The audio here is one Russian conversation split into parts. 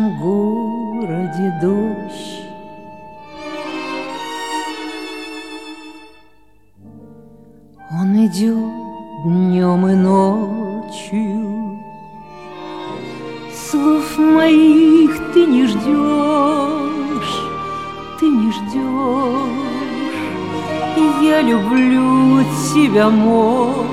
нашем городе дождь. Он идет днем и ночью, слов моих ты не ждешь, ты не ждешь. И я люблю тебя молча.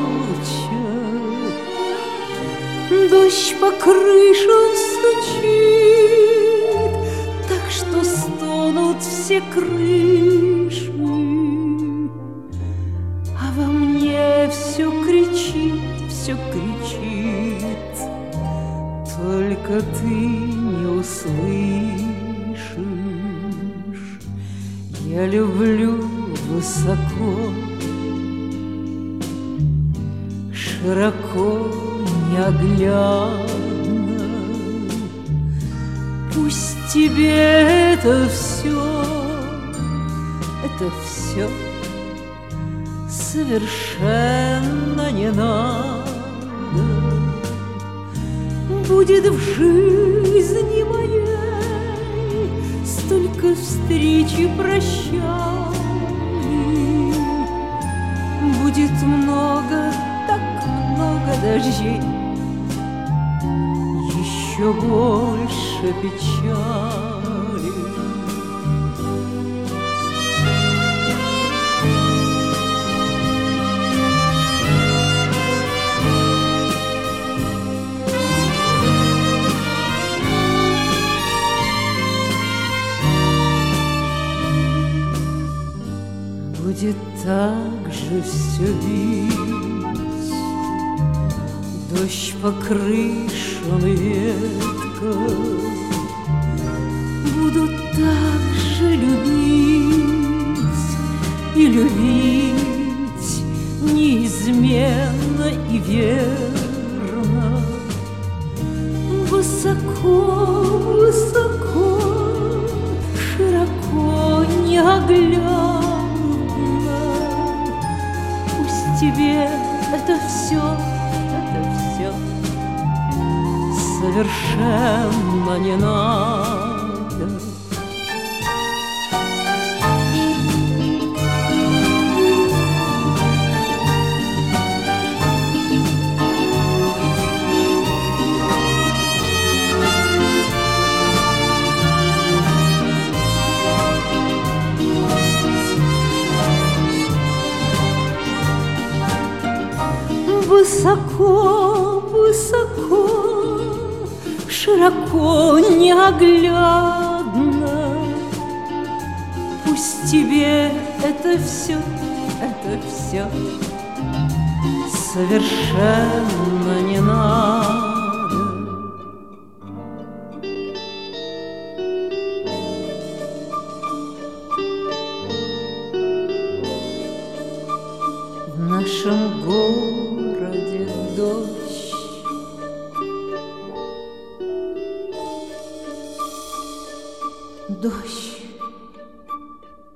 Дождь по крышам стучит, так что стонут все крыши. А во мне все кричит, только ты не услышишь. Я люблю высоко, широко, неоглядно. Пусть тебе это все совершенно не надо. Будет в жизни моей столько встреч и прощаний. Будет много, так много дождей, еще больше печали. Будет так же все бить, дождь по крышам и веткам. Буду так же любить и любить неизменно и верно. Высоко, высоко, широко, неоглядно. Тебе это все совершенно не надо. Высоко, высоко, широко, неоглядно. Пусть тебе это все совершенно не надо. В нашем городе дождь, дождь